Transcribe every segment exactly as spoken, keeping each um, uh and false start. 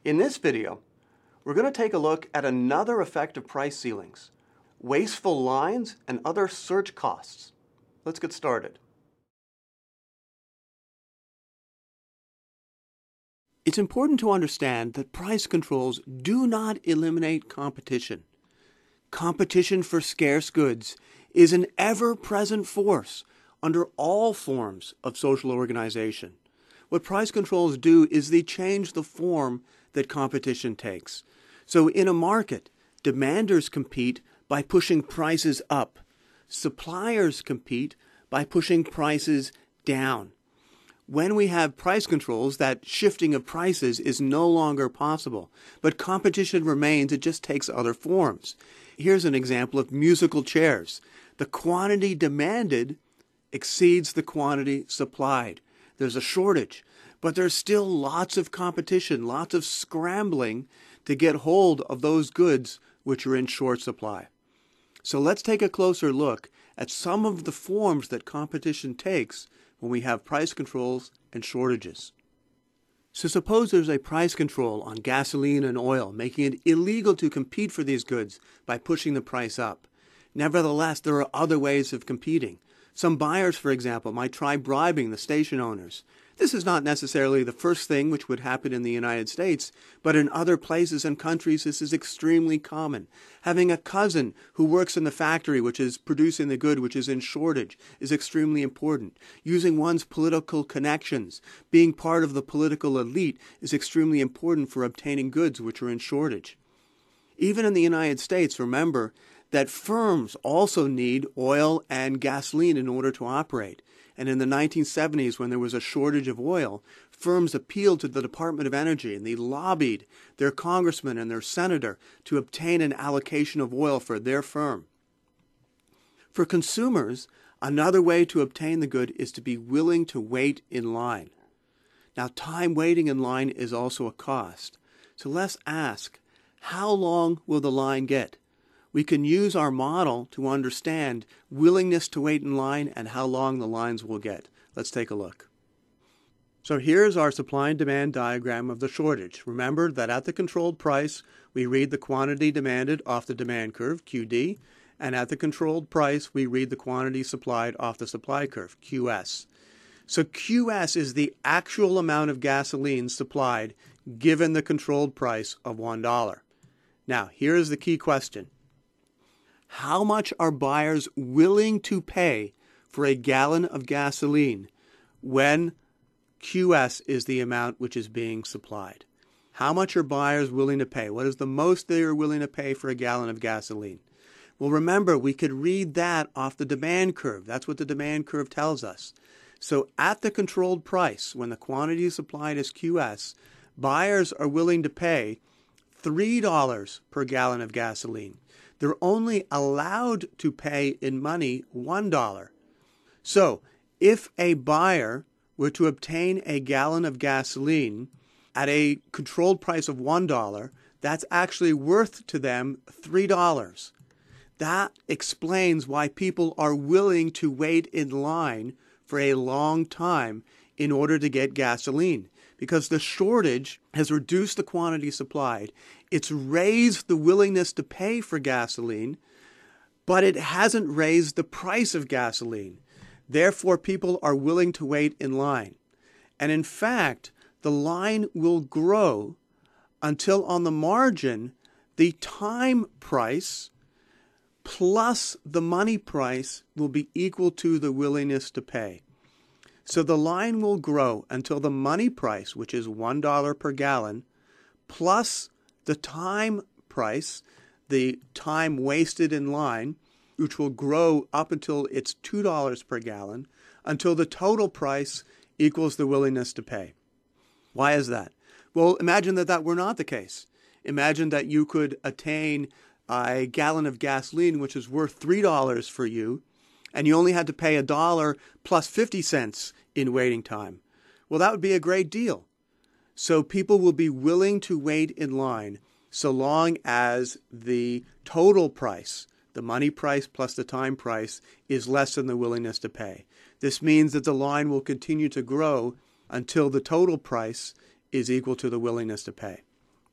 In this video, we're going to take a look at another effect of price ceilings: wasteful lines and other search costs. Let's get started. It's important to understand that price controls do not eliminate competition. Competition for scarce goods is an ever-present force under all forms of social organization. What price controls do is they change the form that competition takes. So in a market, demanders compete by pushing prices up. Suppliers compete by pushing prices down. When we have price controls, that shifting of prices is no longer possible. But competition remains, it just takes other forms. Here's an example of musical chairs. The quantity demanded exceeds the quantity supplied. There's a shortage, but there's still lots of competition, lots of scrambling to get hold of those goods which are in short supply. So let's take a closer look at some of the forms that competition takes when we have price controls and shortages. So suppose there's a price control on gasoline and oil, making it illegal to compete for these goods by pushing the price up. Nevertheless, there are other ways of competing. Some buyers, for example, might try bribing the station owners. This is not necessarily the first thing which would happen in the United States, but in other places and countries this is extremely common. Having a cousin who works in the factory which is producing the good which is in shortage is extremely important. Using one's political connections, being part of the political elite is extremely important for obtaining goods which are in shortage. Even in the United States, remember that firms also need oil and gasoline in order to operate. And in the nineteen seventies, when there was a shortage of oil, firms appealed to the Department of Energy and they lobbied their congressman and their senator to obtain an allocation of oil for their firm. For consumers, another way to obtain the good is to be willing to wait in line. Now, time waiting in line is also a cost. So let's ask, how long will the line get? We can use our model to understand willingness to wait in line and how long the lines will get. Let's take a look. So here's our supply and demand diagram of the shortage. Remember that at the controlled price, we read the quantity demanded off the demand curve, Q D, and at the controlled price, we read the quantity supplied off the supply curve, Q S. So Q S is the actual amount of gasoline supplied given the controlled price of one dollar. Now, here's the key question. How much are buyers willing to pay for a gallon of gasoline when Q S is the amount which is being supplied? How much are buyers willing to pay? What is the most they are willing to pay for a gallon of gasoline? Well, remember, we could read that off the demand curve. That's what the demand curve tells us. So at the controlled price, when the quantity supplied is Q S, buyers are willing to pay three dollars per gallon of gasoline. They're only allowed to pay in money one dollar. So if a buyer were to obtain a gallon of gasoline at a controlled price of one dollar, that's actually worth to them three dollars. That explains why people are willing to wait in line for a long time in order to get gasoline. Because the shortage has reduced the quantity supplied. It's raised the willingness to pay for gasoline, but it hasn't raised the price of gasoline. Therefore, people are willing to wait in line. And in fact, the line will grow until on the margin, the time price plus the money price will be equal to the willingness to pay. So the line will grow until the money price, which is one dollar per gallon, plus the time price, the time wasted in line, which will grow up until it's two dollars per gallon, until the total price equals the willingness to pay. Why is that? Well, imagine that that were not the case. Imagine that you could attain a gallon of gasoline, which is worth three dollars for you, and you only had to pay a dollar plus fifty cents in waiting time. Well, that would be a great deal. So people will be willing to wait in line so long as the total price, the money price plus the time price, is less than the willingness to pay. This means that the line will continue to grow until the total price is equal to the willingness to pay.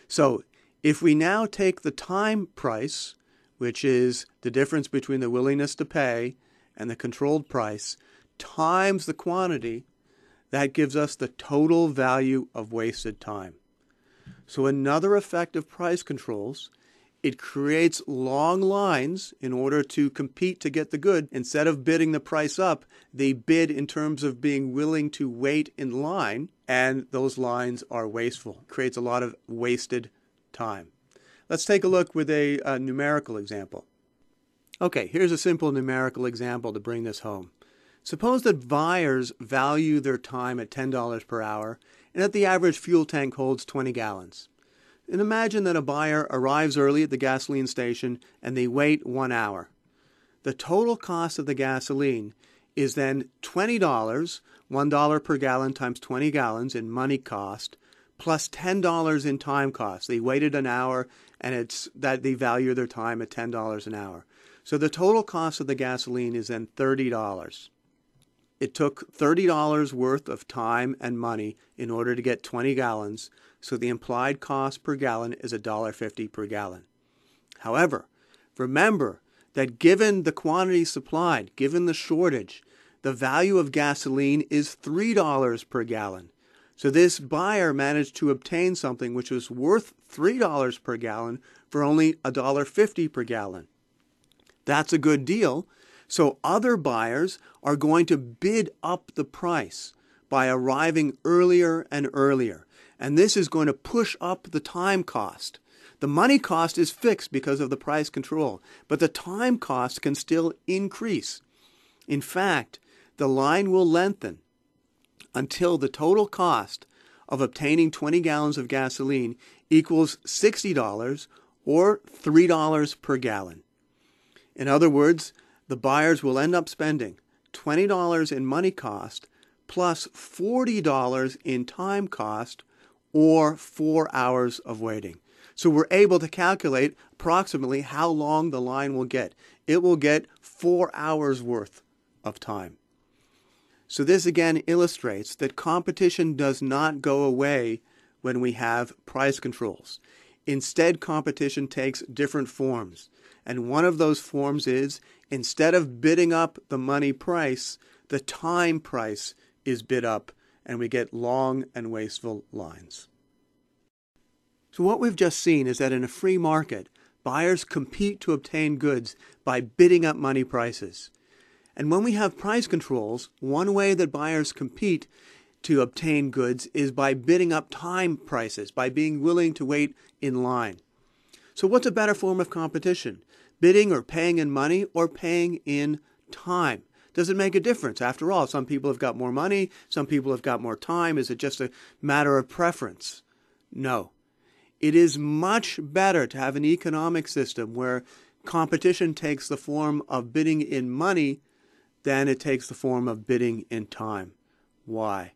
So if we now take the time price, which is the difference between the willingness to pay and the controlled price, times the quantity, that gives us the total value of wasted time. So another effect of price controls, it creates long lines in order to compete to get the good. Instead of bidding the price up, they bid in terms of being willing to wait in line, and those lines are wasteful. It creates a lot of wasted time. Let's take a look with a, a numerical example. Okay, here's a simple numerical example to bring this home. Suppose that buyers value their time at ten dollars per hour and that the average fuel tank holds twenty gallons. And imagine that a buyer arrives early at the gasoline station and they wait one hour. The total cost of the gasoline is then twenty dollars, one dollar per gallon times twenty gallons in money cost, plus ten dollars in time cost. They waited an hour and it's that they value their time at ten dollars an hour. So the total cost of the gasoline is then thirty dollars. It took thirty dollars worth of time and money in order to get twenty gallons, so the implied cost per gallon is one dollar fifty per gallon. However, remember that given the quantity supplied, given the shortage, the value of gasoline is three dollars per gallon. So this buyer managed to obtain something which was worth three dollars per gallon for only one dollar fifty per gallon. That's a good deal. So other buyers are going to bid up the price by arriving earlier and earlier. And this is going to push up the time cost. The money cost is fixed because of the price control, but the time cost can still increase. In fact, the line will lengthen until the total cost of obtaining twenty gallons of gasoline equals sixty dollars or three dollars per gallon. In other words, the buyers will end up spending twenty dollars in money cost plus forty dollars in time cost or four hours of waiting. So we're able to calculate approximately how long the line will get. It will get four hours worth of time. So this again illustrates that competition does not go away when we have price controls. Instead, competition takes different forms. And one of those forms is, instead of bidding up the money price, the time price is bid up, and we get long and wasteful lines. So what we've just seen is that in a free market, buyers compete to obtain goods by bidding up money prices. And when we have price controls, one way that buyers compete to obtain goods is by bidding up time prices, by being willing to wait in line. So what's a better form of competition? Bidding or paying in money or paying in time? Does it make a difference? After all, some people have got more money, some people have got more time. Is it just a matter of preference? No. It is much better to have an economic system where competition takes the form of bidding in money than it takes the form of bidding in time. Why?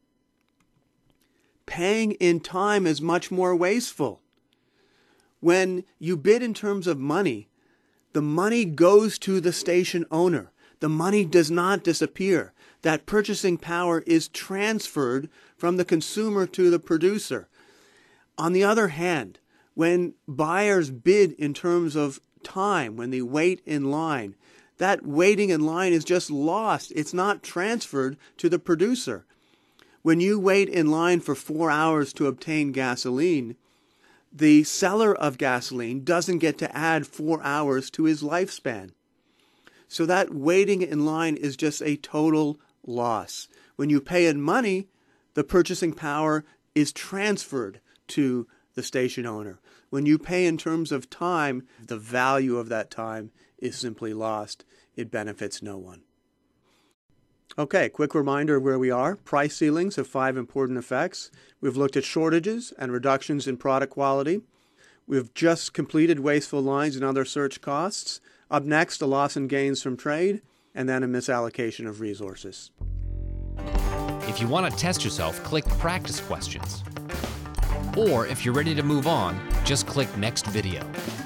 Paying in time is much more wasteful. When you bid in terms of money, the money goes to the station owner. The money does not disappear. That purchasing power is transferred from the consumer to the producer. On the other hand, when buyers bid in terms of time, when they wait in line, that waiting in line is just lost. It's not transferred to the producer. When you wait in line for four hours to obtain gasoline, the seller of gasoline doesn't get to add four hours to his lifespan. So that waiting in line is just a total loss. When you pay in money, the purchasing power is transferred to the station owner. When you pay in terms of time, the value of that time is simply lost. It benefits no one. Okay, quick reminder of where we are. Price ceilings have five important effects. We've looked at shortages and reductions in product quality. We've just completed wasteful lines and other search costs. Up next, a loss in gains from trade, and then a misallocation of resources. If you want to test yourself, click Practice Questions. Or if you're ready to move on, just click Next Video.